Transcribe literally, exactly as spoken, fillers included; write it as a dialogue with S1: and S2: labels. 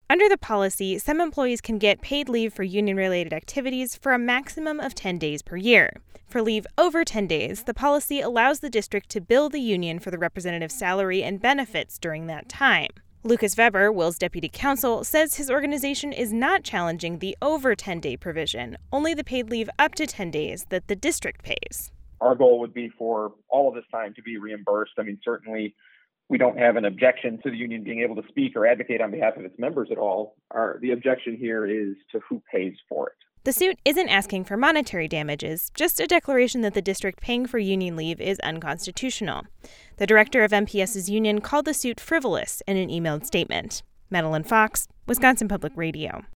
S1: Under the policy, some employees can get paid leave for union-related activities for a maximum of ten days per year. For leave over ten days, the policy allows the district to bill the union for the representative's salary and benefits during that time. Lucas Weber, Will's deputy counsel, says his organization is not challenging the over ten-day provision, only the paid leave up to ten days that the district pays.
S2: Our goal would be for all of this time to be reimbursed. I mean, certainly we don't have an objection to the union being able to speak or advocate on behalf of its members at all. Our, the objection here is to who pays for it.
S1: The suit isn't asking for monetary damages, just a declaration that the district paying for union leave is unconstitutional. The director of MPS's union called the suit frivolous in an emailed statement. Madeline Fox, Wisconsin Public Radio.